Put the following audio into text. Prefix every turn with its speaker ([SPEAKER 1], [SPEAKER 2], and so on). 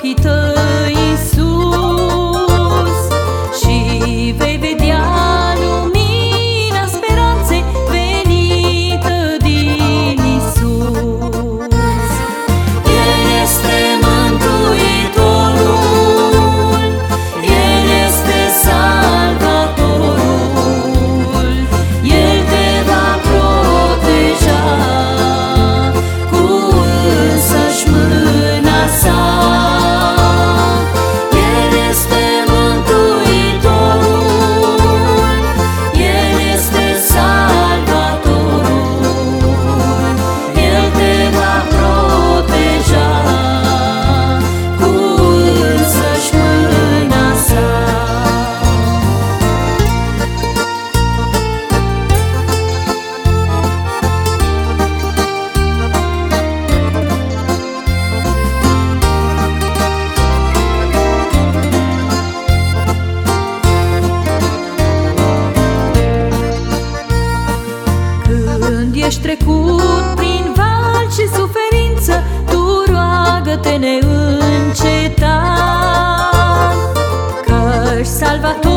[SPEAKER 1] ochii tăi, Iisus, și vei vedea lumina speranței venită din Iisus. El este Mântuitorul, El este Salvatorul, El te va proteja cu însăși mâna sa. El este Mântuitorul, El este Salvatorul, El te va proteja cu însăși mâna sa. Când ești trecut prin val și suferință, tu roagă-te neîncetat, căci Salvator